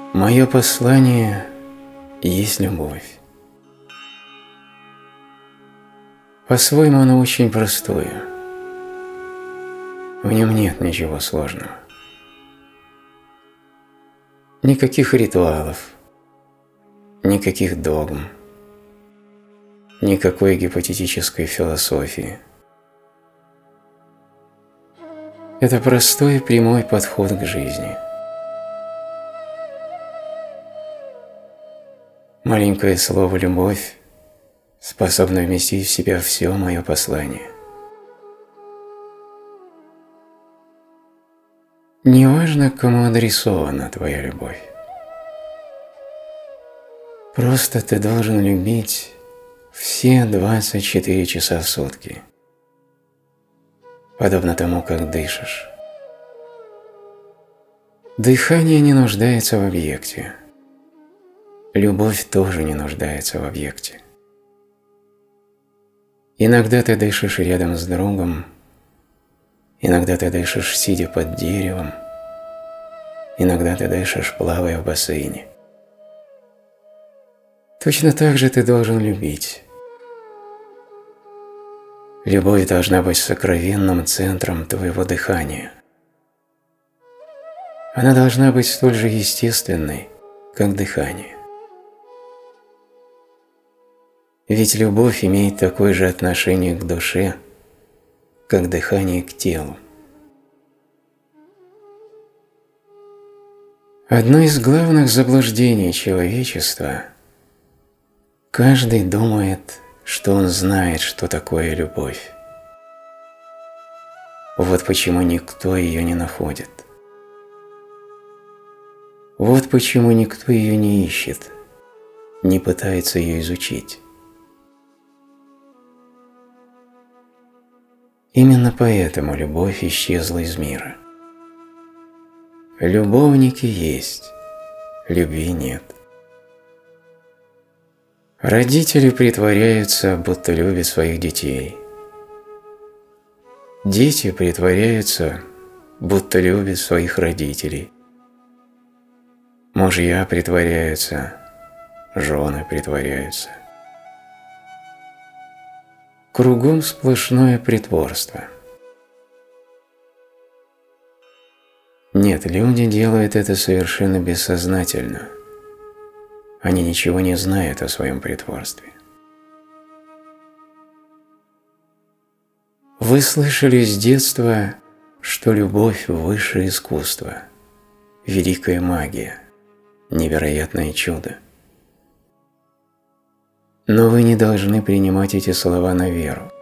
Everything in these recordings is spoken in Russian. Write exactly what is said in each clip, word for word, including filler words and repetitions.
Мое послание есть любовь. По-своему оно очень простое. В нем нет ничего сложного. Никаких ритуалов, никаких догм, никакой гипотетической философии. Это простой прямой подход к жизни. Маленькое слово «любовь» способно вместить в себя все мое послание. Неважно, кому адресована твоя любовь. Просто ты должен любить все двадцать четыре часа в сутки, подобно тому, как дышишь. Дыхание не нуждается в объекте. Любовь тоже не нуждается в объекте. Иногда ты дышишь рядом с другом, иногда ты дышишь, сидя под деревом, иногда ты дышишь, плавая в бассейне. Точно так же ты должен любить. Любовь должна быть сокровенным центром твоего дыхания. Она должна быть столь же естественной, как дыхание. Ведь любовь имеет такое же отношение к душе, как дыхание к телу. Одно из главных заблуждений человечества – каждый думает, что он знает, что такое любовь. Вот почему никто ее не находит. Вот почему никто ее не ищет, не пытается ее изучить. Именно поэтому любовь исчезла из мира. Любовники есть, любви нет. Родители притворяются, будто любят своих детей. Дети притворяются, будто любят своих родителей. Мужья притворяются, жены притворяются. Кругом сплошное притворство. Нет, люди делают это совершенно бессознательно. Они ничего не знают о своем притворстве. Вы слышали с детства, что любовь – высшее искусство, великая магия, невероятное чудо. Но вы не должны принимать эти слова на веру.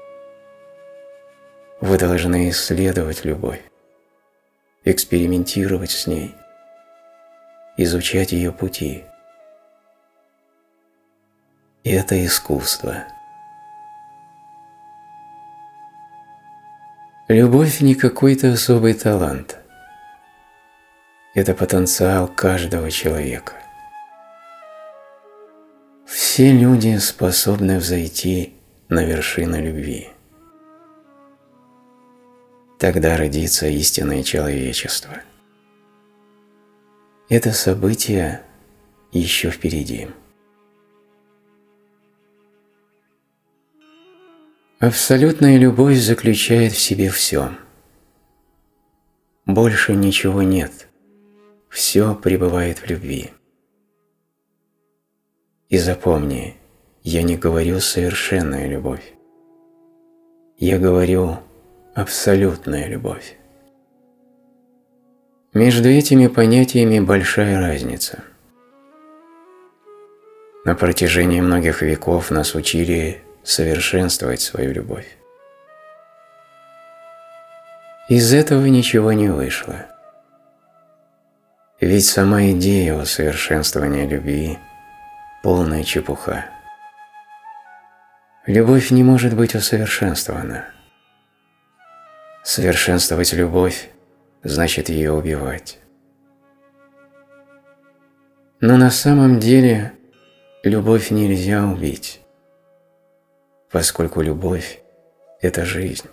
Вы должны исследовать любовь, экспериментировать с ней, изучать ее пути. И это искусство. Любовь не какой-то особый талант. Это потенциал каждого человека. Все люди способны взойти на вершину любви. Тогда родится истинное человечество. Это событие еще впереди. Абсолютная любовь заключает в себе все. Больше ничего нет. Все пребывает в любви. И запомни, я не говорю совершенная любовь. Я говорю абсолютная любовь. Между этими понятиями большая разница. На протяжении многих веков нас учили совершенствовать свою любовь. Из этого ничего не вышло. Ведь сама идея усовершенствования любви – полная чепуха. Любовь не может быть усовершенствована. Совершенствовать любовь значит ее убивать. Но на самом деле любовь нельзя убить, поскольку любовь – это жизнь.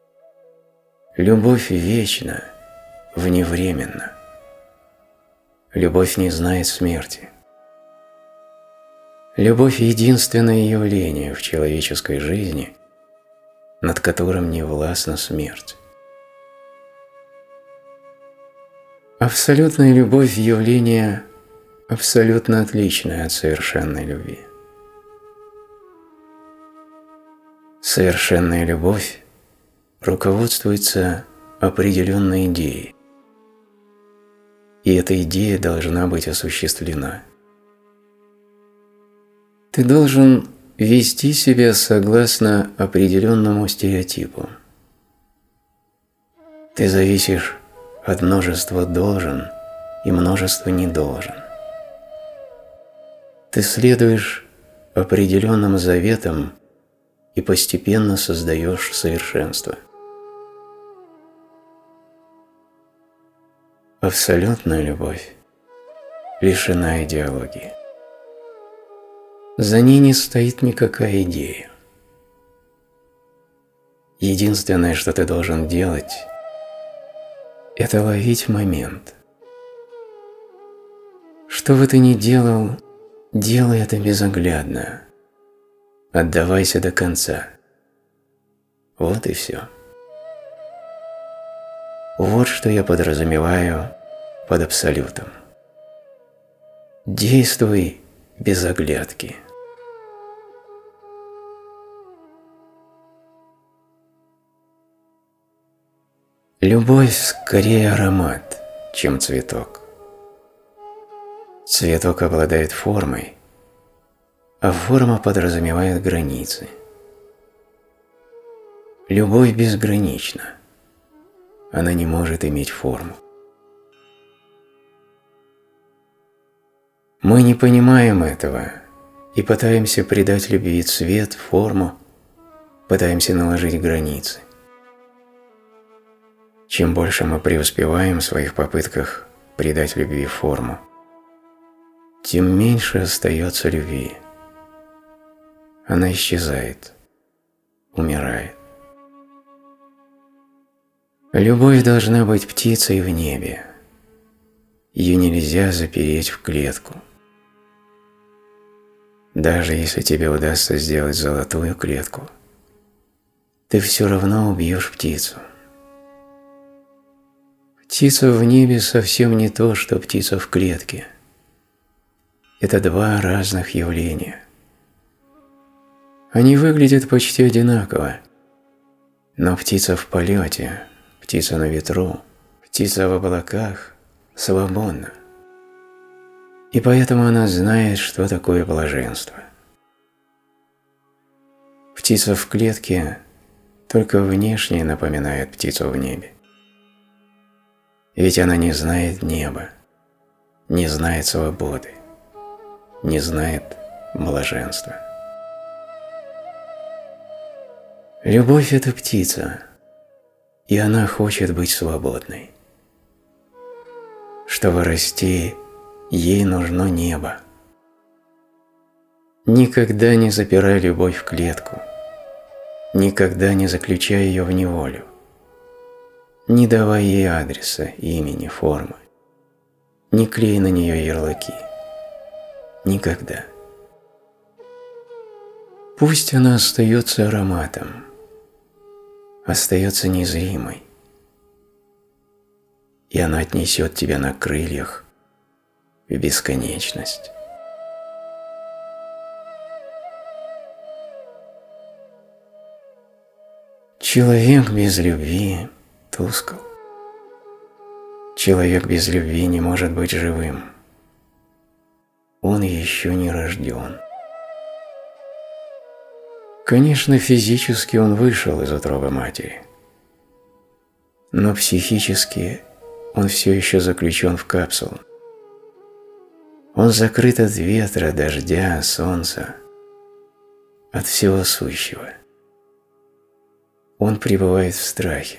Любовь вечна, вневременна. любовь не знает смерти. Любовь – единственное явление в человеческой жизни, над которым не властна смерть. Абсолютная любовь – явление абсолютно отличное от совершенной любви. Совершенная любовь руководствуется определенной идеей, и эта идея должна быть осуществлена. Ты должен вести себя согласно определенному стереотипу. Ты зависишь от множества «должен» и множества «не должен». Ты следуешь определенным заветам и постепенно создаешь совершенство. Абсолютная любовь лишена идеологии. За ней не стоит никакая идея. Единственное, что ты должен делать, это ловить момент. Что бы ты ни делал, делай это безоглядно. Отдавайся до конца. Вот и все. Вот что я подразумеваю под абсолютом. Действуй без оглядки. Любовь скорее аромат, чем цветок. Цветок обладает формой, а форма подразумевает границы. Любовь безгранична. Она не может иметь форму. Мы не понимаем этого и пытаемся придать любви цвет, форму, пытаемся наложить границы. Чем больше мы преуспеваем в своих попытках придать любви форму, тем меньше остается любви. Она исчезает, умирает. Любовь должна быть птицей в небе. Ее нельзя запереть в клетку. Даже если тебе удастся сделать золотую клетку, ты все равно убьешь птицу. Птица в небе совсем не то, что птица в клетке. Это два разных явления. Они выглядят почти одинаково, но птица в полете, птица на ветру, птица в облаках свободна. И поэтому она знает, что такое блаженство. Птица в клетке только внешне напоминает птицу в небе. Ведь она не знает неба, не знает свободы, не знает блаженства. Любовь – это птица, и она хочет быть свободной. Чтобы расти, ей нужно небо. Никогда не запирай любовь в клетку, никогда не заключай ее в неволю. Не давай ей адреса, имени, формы. Не клей на нее ярлыки. Никогда. Пусть она остается ароматом, остается незримой, и она отнесет тебя на крыльях в бесконечность. Человек без любви тускл. Человек без любви не может быть живым. Он еще не рожден. Конечно, физически он вышел из утробы матери, но психически он все еще заключен в капсулу. Он закрыт от ветра, дождя, солнца, от всего сущего. Он пребывает в страхе.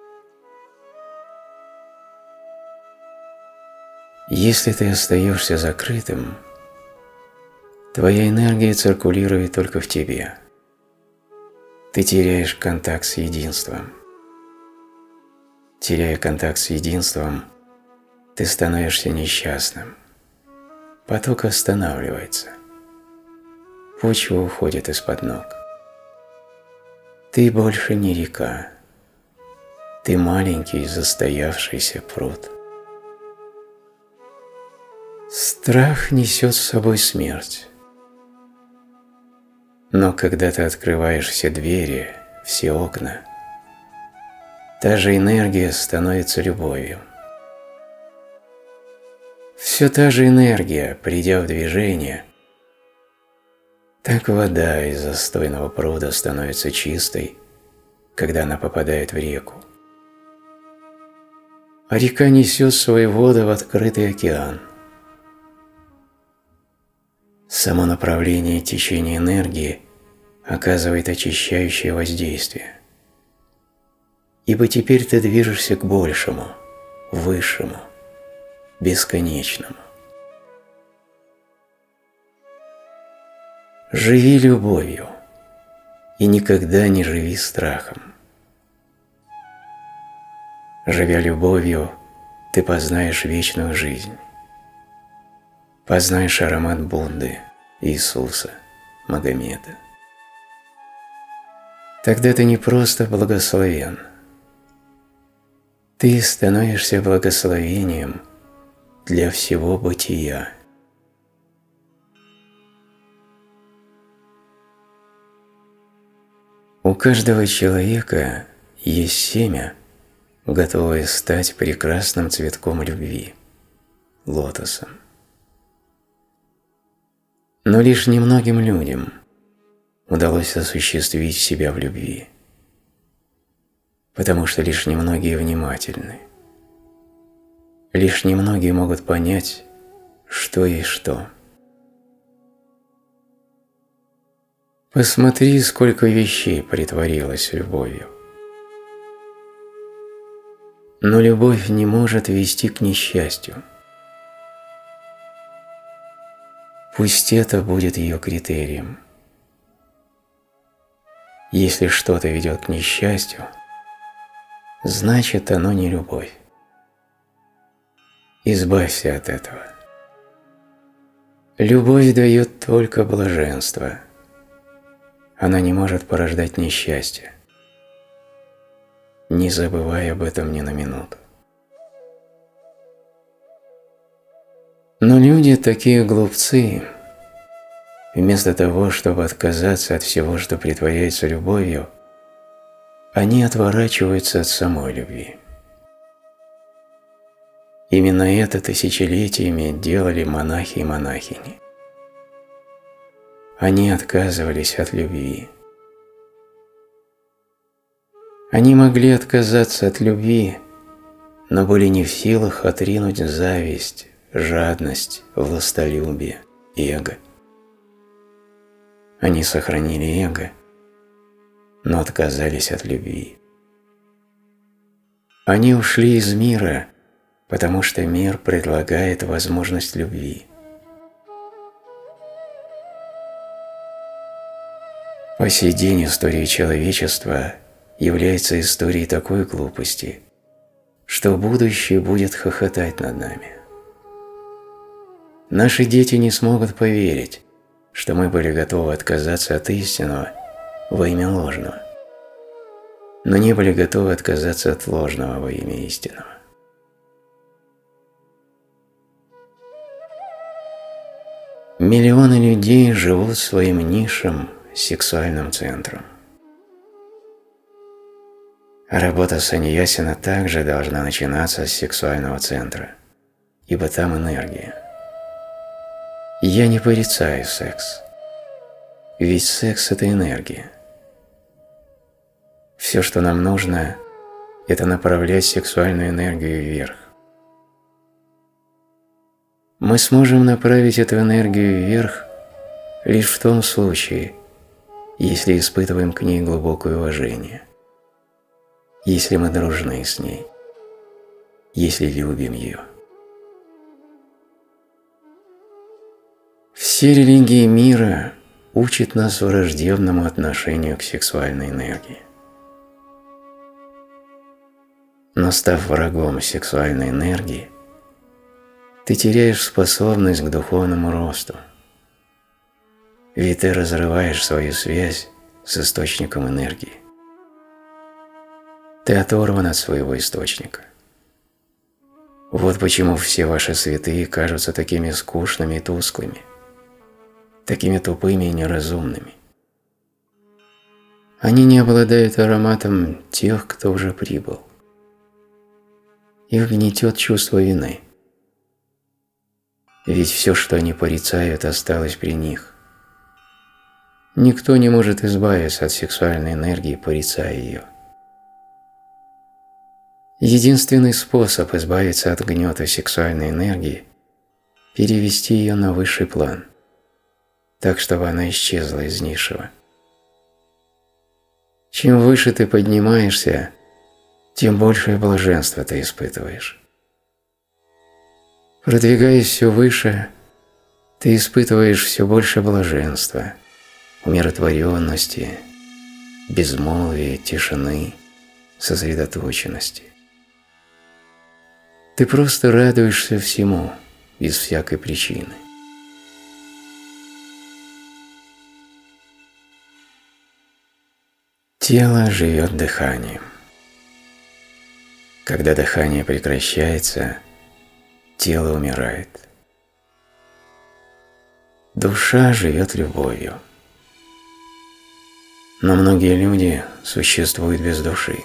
Если ты остаешься закрытым, твоя энергия циркулирует только в тебе. Ты теряешь контакт с единством. Теряя контакт с единством, ты становишься несчастным. Поток останавливается. Почва уходит из-под ног. Ты больше не река. Ты маленький застоявшийся пруд. Страх несет с собой смерть. Но когда ты открываешь все двери, все окна, та же энергия становится любовью. Все та же энергия, придя в движение, так вода из застойного пруда становится чистой, когда она попадает в реку. А река несет свои воды в открытый океан. Само направление течения энергии оказывает очищающее воздействие. Ибо теперь ты движешься к большему, высшему, бесконечному. Живи любовью и никогда не живи страхом. Живя любовью, ты познаешь вечную жизнь. Познаешь аромат Будды, Иисуса, Магомеда. Тогда ты не просто благословен. Ты становишься благословением для всего бытия. У каждого человека есть семя, готовое стать прекрасным цветком любви, лотосом. Но лишь немногим людям удалось осуществить себя в любви, потому что лишь немногие внимательны. Лишь немногие могут понять, что есть что. Посмотри, сколько вещей притворилось любовью. Но любовь не может вести к несчастью. Пусть это будет ее критерием. Если что-то ведет к несчастью, значит, оно не любовь. Избавься от этого. Любовь дает только блаженство. Она не может порождать несчастье. Не забывай об этом ни на минуту. Но люди такие глупцы. Вместо того, чтобы отказаться от всего, что притворяется любовью, они отворачиваются от самой любви. Именно это тысячелетиями делали монахи и монахини. Они отказывались от любви. Они могли отказаться от любви, но были не в силах отринуть зависть, жадность, властолюбие, эго. Они сохранили эго, но отказались от любви. Они ушли из мира, потому что мир предлагает возможность любви. По сей день история человечества является историей такой глупости, что будущее будет хохотать над нами. Наши дети не смогут поверить, что мы были готовы отказаться от истинного во имя ложного, но не были готовы отказаться от ложного во имя истинного. Миллионы людей живут своим низшим сексуальным центром. Работа саньясина также должна начинаться с сексуального центра, ибо там энергия. Я не порицаю секс, ведь секс – это энергия. Все, что нам нужно, это направлять сексуальную энергию вверх. Мы сможем направить эту энергию вверх лишь в том случае, если испытываем к ней глубокое уважение, если мы дружны с ней, если любим ее. Все религии мира учат нас враждебному отношению к сексуальной энергии. Но став врагом сексуальной энергии, ты теряешь способность к духовному росту, ведь ты разрываешь свою связь с источником энергии. Ты оторван от своего источника. Вот почему все ваши святые кажутся такими скучными и тусклыми, такими тупыми и неразумными. Они не обладают ароматом тех, кто уже прибыл. Их гнетет чувство вины. Ведь все, что они порицают, осталось при них. Никто не может избавиться от сексуальной энергии, порицая ее. Единственный способ избавиться от гнета сексуальной энергии – перевести ее на высший план, так, чтобы она исчезла из низшего. Чем выше ты поднимаешься, тем большее блаженство ты испытываешь. Продвигаясь все выше, ты испытываешь все больше блаженства, умиротворенности, безмолвия, тишины, сосредоточенности. Ты просто радуешься всему, без всякой причины. Тело живет дыханием. Когда дыхание прекращается, тело умирает. Душа живет любовью. Но многие люди существуют без души.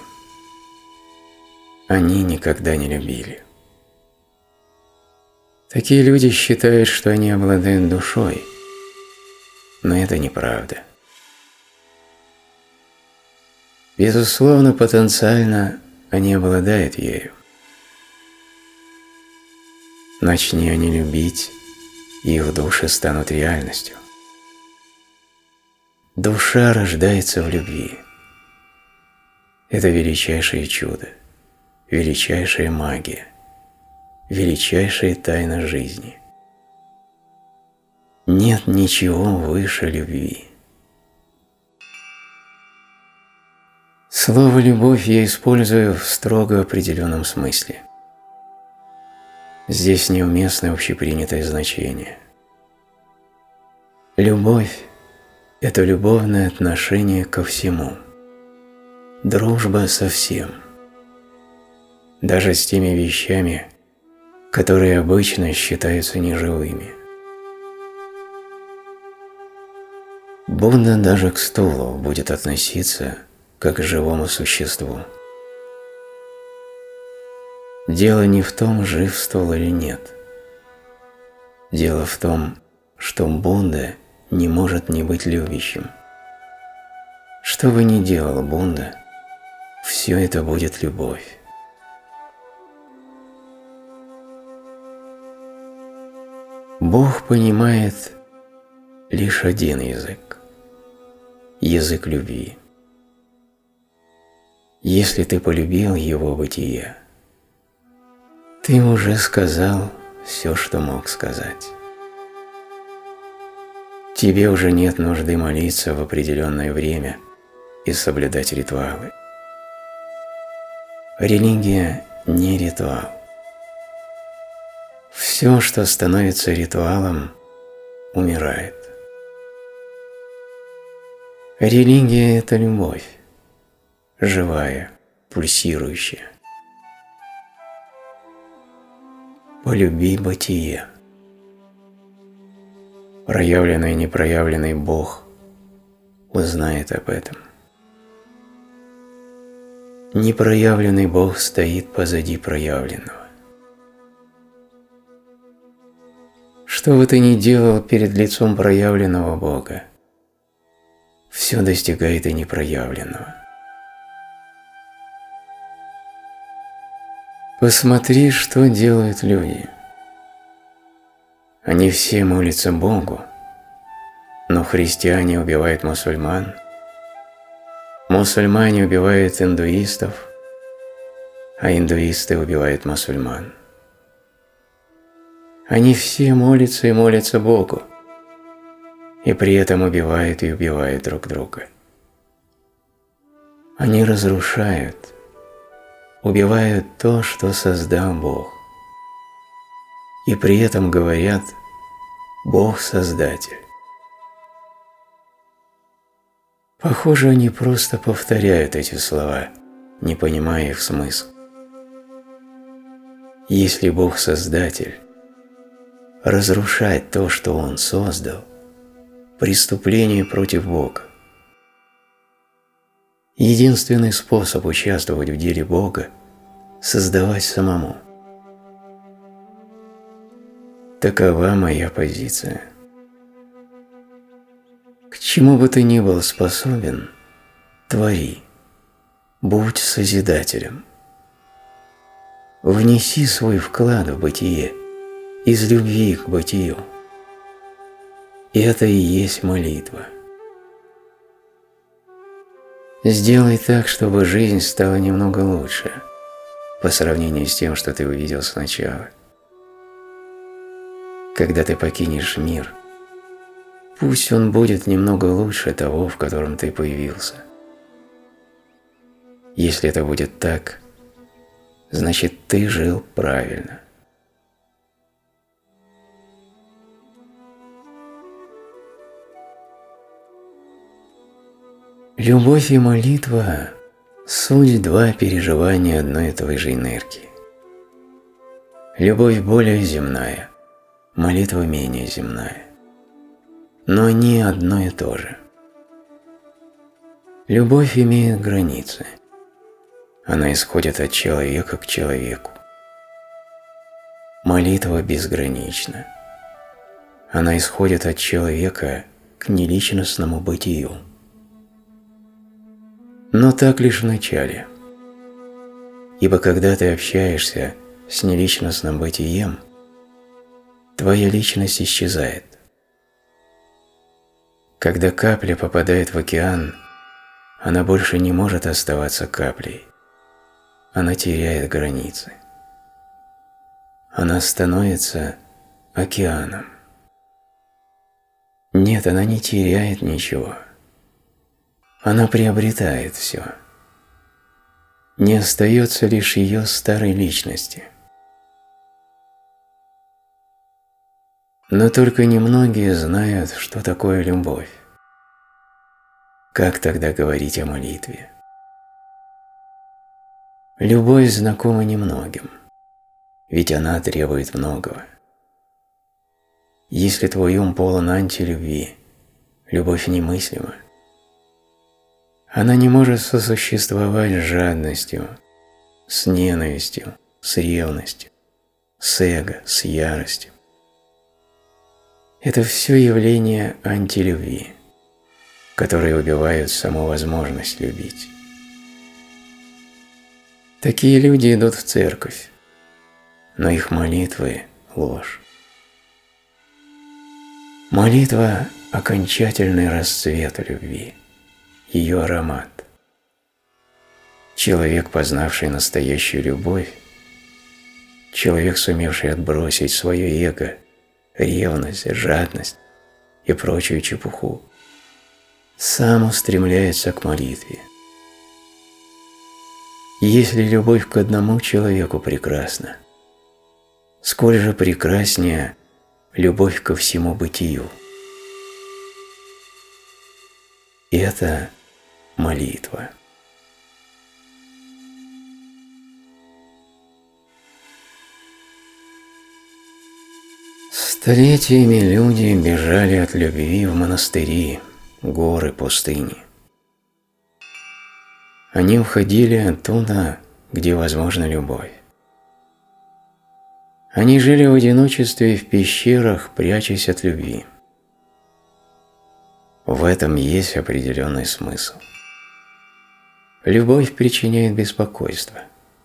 Они никогда не любили. Такие люди считают, что они обладают душой, но это неправда. Безусловно, потенциально они обладают ею. Начни они любить, и их души станут реальностью. Душа рождается в любви. Это величайшее чудо, величайшая магия, величайшая тайна жизни. Нет ничего выше любви. Слово «любовь» я использую в строго определенном смысле. Здесь неуместно общепринятое значение. Любовь – это любовное отношение ко всему. Дружба со всем. Даже с теми вещами, которые обычно считаются неживыми. Будда даже к стулу будет относиться как к живому существу. Дело не в том, жив стул или нет. Дело в том, что Будда не может не быть любящим. Что бы ни делал Будда, все это будет любовь. Бог понимает лишь один язык – язык любви. Если ты полюбил Его бытие, ты уже сказал все, что мог сказать. Тебе уже нет нужды молиться в определенное время и соблюдать ритуалы. Религия не ритуал. Все, что становится ритуалом, умирает. Религия – это любовь, живая, пульсирующая. Полюби бытие. Проявленный и непроявленный Бог узнает об этом. Непроявленный Бог стоит позади проявленного. Что бы ты ни делал перед лицом проявленного Бога, все достигает и непроявленного. Посмотри, что делают люди. Они все молятся Богу, но христиане убивают мусульман, мусульмане убивают индуистов, а индуисты убивают мусульман. Они все молятся и молятся Богу, и при этом убивают и убивают друг друга. Они разрушают, убивают то, что создал Бог. и при этом говорят «Бог Создатель». Похоже, они просто повторяют эти слова, не понимая их смысл. Если Бог Создатель, разрушать то, что Он создал, преступление против Бога. Единственный способ участвовать в деле Бога – создавать самому. Такова моя позиция. К чему бы ты ни был способен, твори, будь созидателем. Внеси свой вклад в бытие из любви к бытию. И это и есть молитва. Сделай так, чтобы жизнь стала немного лучше по сравнению с тем, что ты увидел сначала. Когда ты покинешь мир, пусть он будет немного лучше того, в котором ты появился. Если это будет так, значит, ты жил правильно. Любовь и молитва – суть два переживания одной и той же энергии. Любовь более земная, молитва менее земная. Но они одно и то же. Любовь имеет границы. Она исходит от человека к человеку. Молитва безгранична. Она исходит от человека к неличностному бытию. Но так лишь в начале. Ибо когда ты общаешься с неличностным бытием, твоя личность исчезает. Когда капля попадает в океан, она больше не может оставаться каплей. Она теряет границы. Она становится океаном. Нет, она не теряет ничего. Она приобретает все. Не остается лишь ее старой личности. Но только немногие знают, что такое любовь. Как тогда говорить о молитве? Любовь знакома немногим, ведь она требует многого. Если твой ум полон антилюбви, любовь немыслима. Она не может сосуществовать с жадностью, с ненавистью, с ревностью, с эго, с яростью. Это все явления антилюбви, которые убивают саму возможность любить. Такие люди идут в церковь, но их молитвы – ложь. Молитва – окончательный расцвет любви, ее аромат. Человек, познавший настоящую любовь, человек, сумевший отбросить свое эго, ревность, жадность и прочую чепуху, сам устремляется к молитве. Если любовь к одному человеку прекрасна, сколь же прекраснее любовь ко всему бытию. Это молитва. Столетиями люди бежали от любви в монастыри, горы, пустыни. Они уходили оттуда, где возможна любовь. Они жили в одиночестве в пещерах, прячась от любви. В этом есть определенный смысл. Любовь причиняет беспокойство.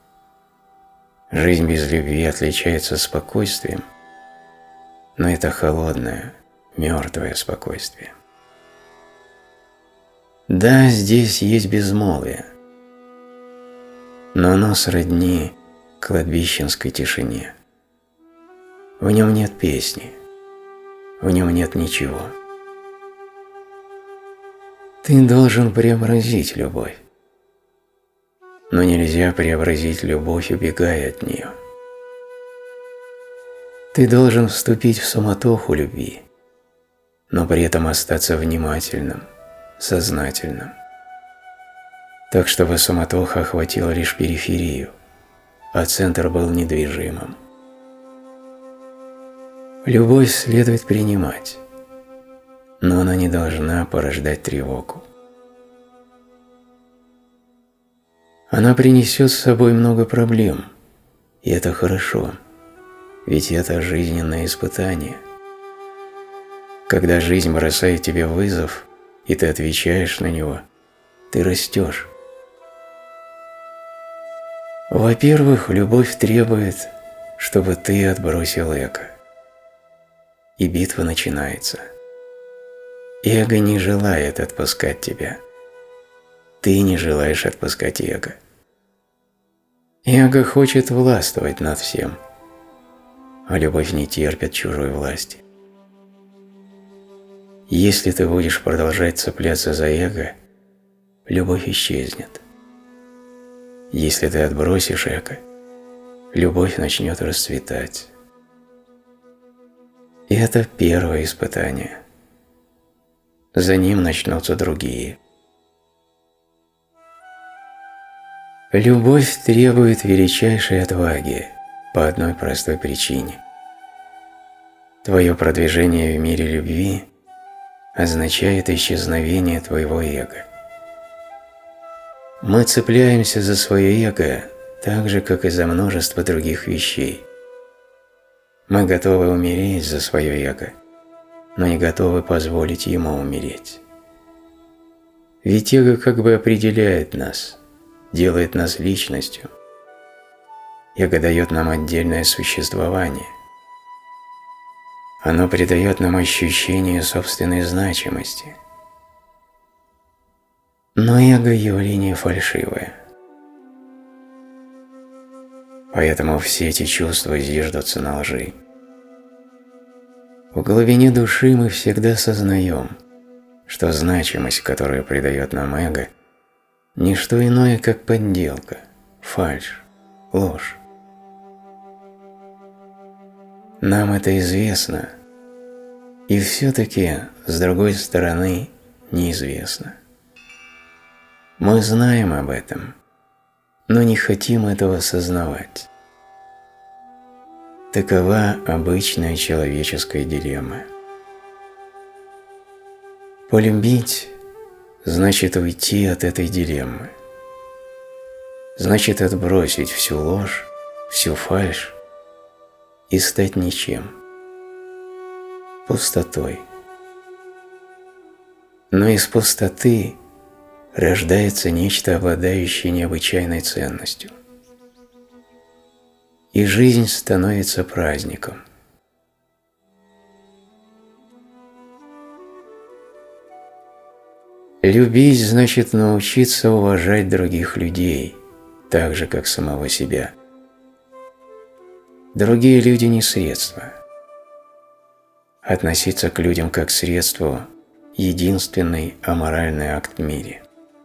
Жизнь без любви отличается спокойствием, но это холодное, мертвое спокойствие. Да, здесь есть безмолвие, но оно сродни кладбищенской тишине. В нем нет песни, в нем нет ничего. Ты должен преобразить любовь, но нельзя преобразить любовь, убегая от нее. Ты должен вступить в суматоху любви, но при этом остаться внимательным, сознательным, так чтобы суматоха охватила лишь периферию, а центр был недвижимым. Любовь следует принимать, но она не должна порождать тревогу. Она принесет с собой много проблем, и это хорошо, ведь это жизненное испытание. Когда жизнь бросает тебе вызов, и ты отвечаешь на него, ты растешь. Во-первых, любовь требует, чтобы ты отбросил эго. И битва начинается. Эго не желает отпускать тебя. Ты не желаешь отпускать эго. Эго хочет властвовать над всем, а любовь не терпит чужой власти. Если ты будешь продолжать цепляться за эго, любовь исчезнет. Если ты отбросишь эго, любовь начнет расцветать. И это первое испытание. За ним начнутся другие. Любовь требует величайшей отваги по одной простой причине. Твое продвижение в мире любви означает исчезновение твоего эго. Мы цепляемся за свое эго так же, как и за множество других вещей. Мы готовы умереть за свое эго, но не готовы позволить ему умереть. Ведь эго как бы определяет нас, делает нас личностью. Эго дает нам отдельное существование. Оно придает нам ощущение собственной значимости. Но эго – явление фальшивое. Поэтому все эти чувства зиждутся на лжи. В глубине души мы всегда сознаем, что значимость, которую придает нам эго, не что иное, как подделка, фальшь, ложь. Нам это известно, и все-таки, с другой стороны, неизвестно. Мы знаем об этом, но не хотим этого осознавать. Такова обычная человеческая дилемма. Полюбить значит уйти от этой дилеммы. Значит отбросить всю ложь, всю фальшь и стать ничем, пустотой. Но из пустоты рождается нечто, обладающее необычайной ценностью. И жизнь становится праздником. Любить значит научиться уважать других людей, так же, как самого себя. Другие люди не средство. Относиться к людям как к средству – единственный аморальный акт в мире.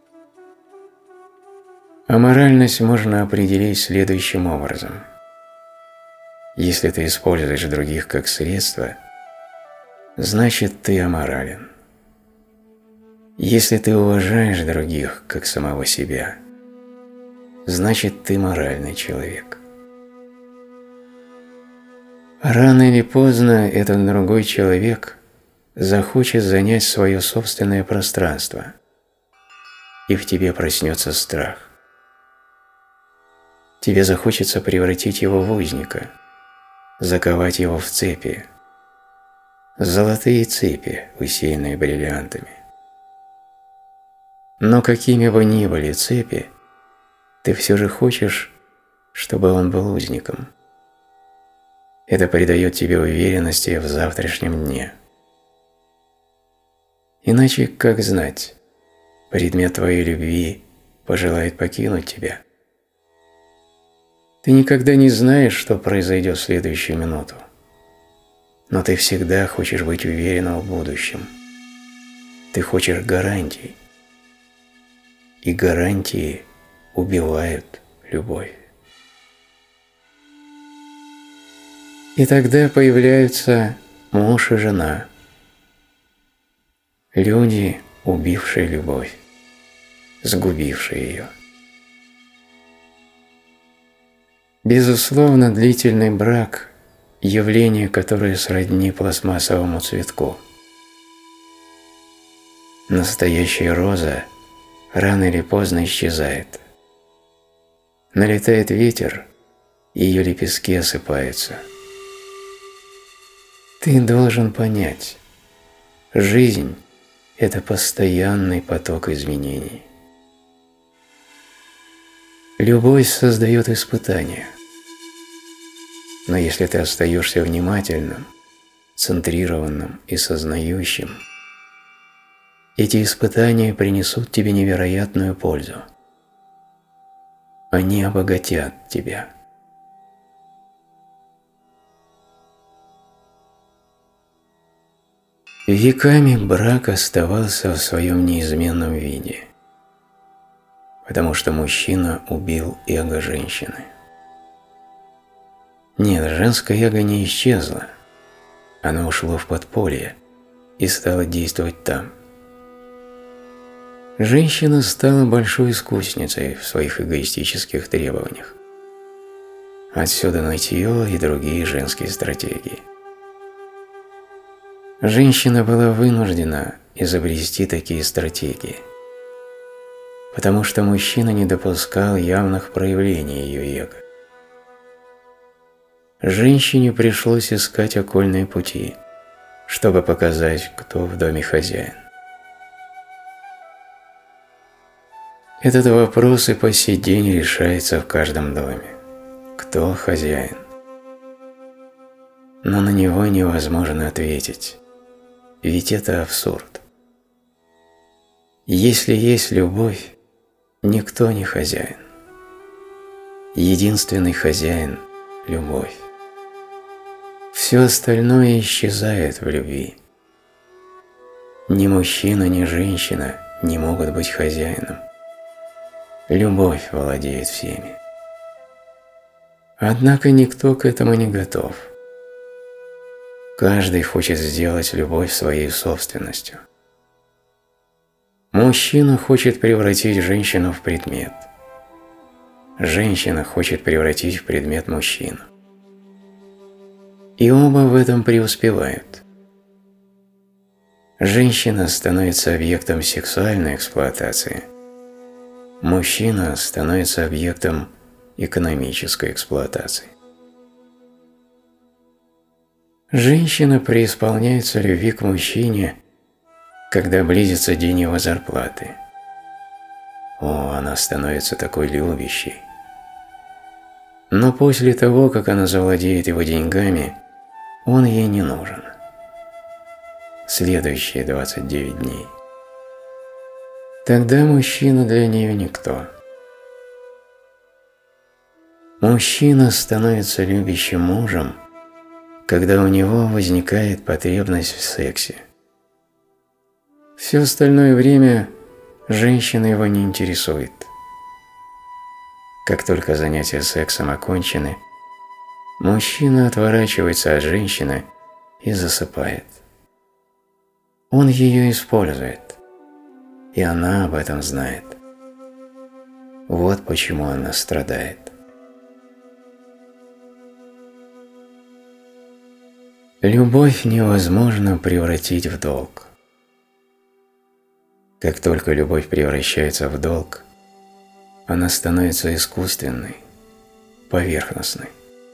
Аморальность можно определить следующим образом. Если ты используешь других как средство, значит ты аморален. Если ты уважаешь других как самого себя, значит ты моральный человек. Рано или поздно этот другой человек захочет занять свое собственное пространство, и в тебе проснется страх. Тебе захочется превратить его в узника, заковать его в цепи, золотые цепи, усеянные бриллиантами. Но какими бы ни были цепи, ты все же хочешь, чтобы он был узником. Это придает тебе уверенности в завтрашнем дне. Иначе как знать, предмет твоей любви пожелает покинуть тебя? Ты никогда не знаешь, что произойдет в следующую минуту, но ты всегда хочешь быть уверенным в будущем. Ты хочешь гарантий, и гарантии убивают любовь. И тогда появляются муж и жена, люди, убившие любовь, сгубившие ее. Безусловно, длительный брак – явление, которое сродни пластмассовому цветку. Настоящая роза рано или поздно исчезает. Налетает ветер, и ее лепестки осыпаются. Ты должен понять, жизнь – это постоянный поток изменений. Любовь создает испытания. Но если ты остаешься внимательным, центрированным и сознающим, эти испытания принесут тебе невероятную пользу. Они обогатят тебя. Веками брак оставался в своем неизменном виде, потому что мужчина убил эго женщины. Нет, женское эго не исчезло, оно ушло в подполье и стало действовать там. Женщина стала большой искусницей в своих эгоистических требованиях. Отсюда нытье и другие женские стратегии. Женщина была вынуждена изобрести такие стратегии, потому что мужчина не допускал явных проявлений ее эго. Женщине пришлось искать окольные пути, чтобы показать, кто в доме хозяин. Этот вопрос и по сей день решается в каждом доме. Кто хозяин? Но на него невозможно ответить, ведь это абсурд. Если есть любовь, никто не хозяин. Единственный хозяин – любовь. Все остальное исчезает в любви. Ни мужчина, ни женщина не могут быть хозяином. Любовь владеет всеми. Однако никто к этому не готов. Каждый хочет сделать любовь своей собственностью. Мужчина хочет превратить женщину в предмет. Женщина хочет превратить в предмет мужчину. И оба в этом преуспевают. Женщина становится объектом сексуальной эксплуатации. Мужчина становится объектом экономической эксплуатации. Женщина преисполняется любви к мужчине, когда близится день его зарплаты. О, она становится такой любящей. Но после того, как она завладеет его деньгами, он ей не нужен. Следующие двадцать девять дней. Тогда мужчина для нее никто. Мужчина становится любящим мужем, когда у него возникает потребность в сексе. Все остальное время женщина его не интересует. Как только занятия сексом окончены, мужчина отворачивается от женщины и засыпает. Он ее использует, и она об этом знает. Вот почему она страдает. Любовь невозможно превратить в долг. Как только любовь превращается в долг, она становится искусственной, поверхностной.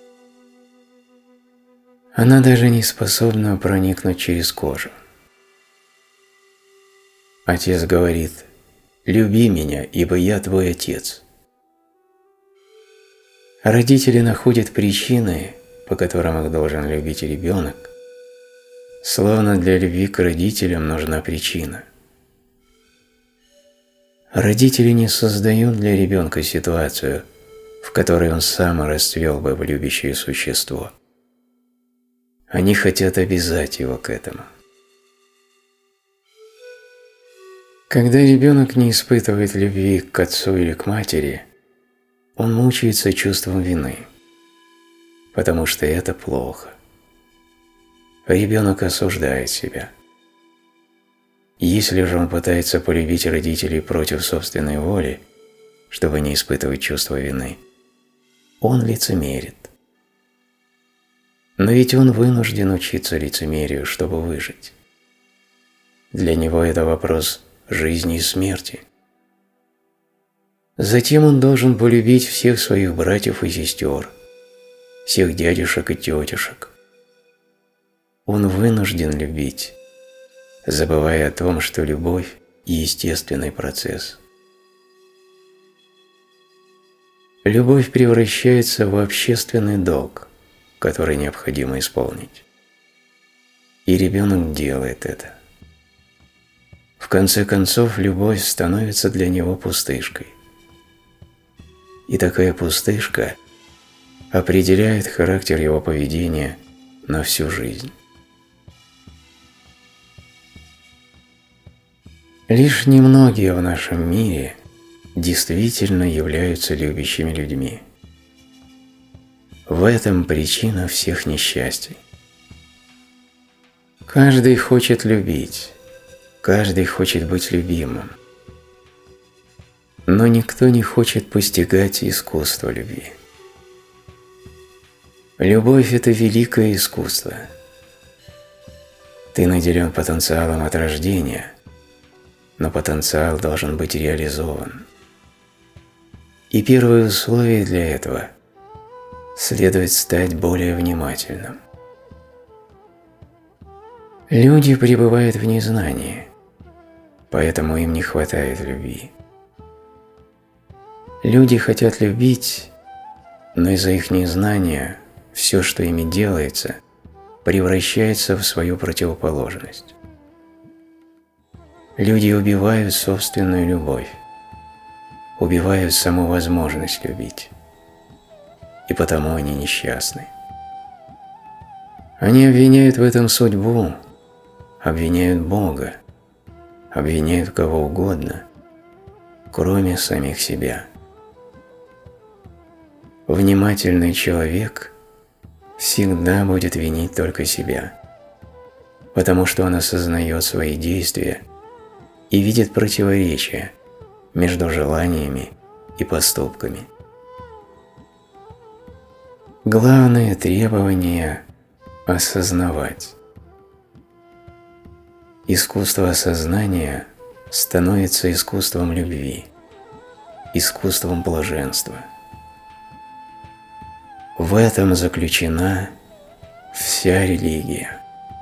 Она даже не способна проникнуть через кожу. Отец говорит: «Люби меня, ибо я твой отец». Родители находят причины, по которым их должен любить ребенок, словно для любви к родителям нужна причина. Родители не создают для ребенка ситуацию, в которой он сам расцвел бы в любящее существо. Они хотят обязать его к этому. Когда ребенок не испытывает любви к отцу или к матери, он мучается чувством вины, потому что это плохо. ребенок осуждает себя. Если же он пытается полюбить родителей против собственной воли, чтобы не испытывать чувство вины, он лицемерит. Но ведь он вынужден учиться лицемерию, чтобы выжить. Для него это вопрос жизни и смерти. Затем он должен полюбить всех своих братьев и сестер, всех дядюшек и тетушек. Он вынужден любить, забывая о том, что любовь – естественный процесс. Любовь превращается в общественный долг, который необходимо исполнить. И ребенок делает это. В конце концов, любовь становится для него пустышкой. И такая пустышка определяет характер его поведения на всю жизнь. Лишь немногие в нашем мире действительно являются любящими людьми. В этом причина всех несчастий. Каждый хочет любить, каждый хочет быть любимым, но никто не хочет постигать искусство любви. Любовь – это великое искусство. Ты наделен потенциалом от рождения, но потенциал должен быть реализован. И первое условие для этого – следует стать более внимательным. Люди пребывают в незнании, поэтому им не хватает любви. Люди хотят любить, но из-за их незнания все, что ими делается, превращается в свою противоположность. Люди убивают собственную любовь, убивают саму возможность любить, и потому они несчастны. Они обвиняют в этом судьбу, обвиняют Бога, обвиняют кого угодно, кроме самих себя. Внимательный человек всегда будет винить только себя, потому что он осознает свои действия и видит противоречия между желаниями и поступками. Главное требование – осознавать. Искусство осознания становится искусством любви, искусством блаженства. В этом заключена вся религия.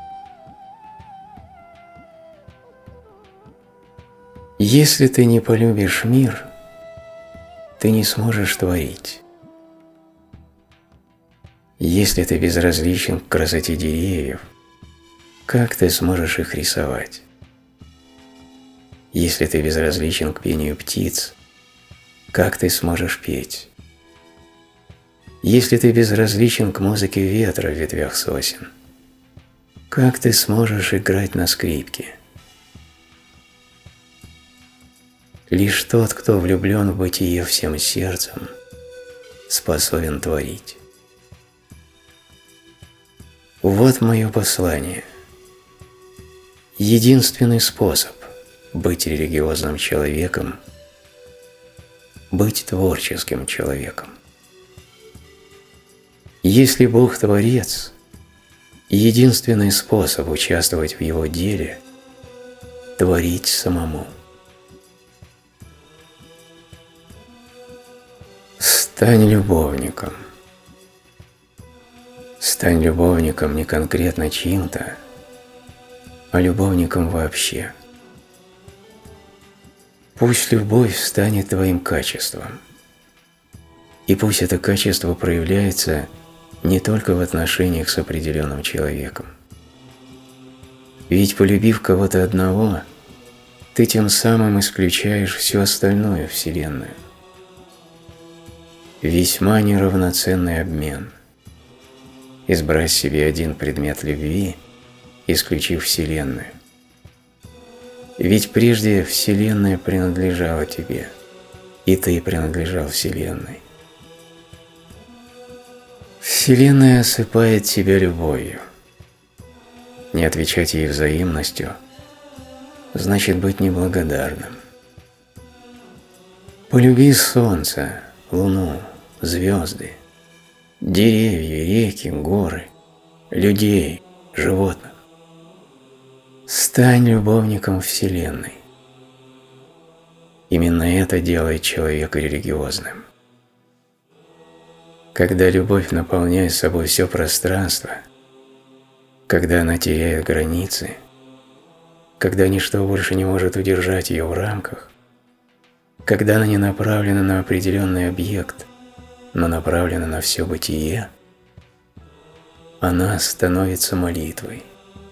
Если ты не полюбишь мир, ты не сможешь творить. Если ты безразличен к красоте деревьев, как ты сможешь их рисовать? Если ты безразличен к пению птиц, как ты сможешь петь? Если ты безразличен к музыке ветра в ветвях сосен, как ты сможешь играть на скрипке? Лишь тот, кто влюблен в бытие всем сердцем, способен творить. Вот мое послание. Единственный способ быть религиозным человеком – быть творческим человеком. Если Бог – Творец, единственный способ участвовать в Его деле – творить самому. Стань любовником. Стань любовником не конкретно чьим-то, а любовником вообще. Пусть любовь станет твоим качеством, и пусть это качество проявляется не только в отношениях с определенным человеком. Ведь полюбив кого-то одного, ты тем самым исключаешь всю остальную Вселенную. Весьма неравноценный обмен. Избрать себе один предмет любви, исключив Вселенную. Ведь прежде Вселенная принадлежала тебе, и ты принадлежал Вселенной. Вселенная осыпает тебя любовью. Не отвечать ей взаимностью значит быть неблагодарным. Полюби солнце, луну, звезды, деревья, реки, горы, людей, животных. Стань любовником Вселенной. Именно это делает человека религиозным. Когда любовь наполняет собой все пространство, когда она теряет границы, когда ничто больше не может удержать ее в рамках, когда она не направлена на определенный объект, но направлена на все бытие, она становится молитвой.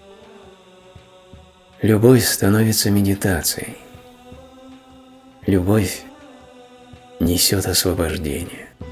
Любовь становится медитацией. Любовь несет освобождение.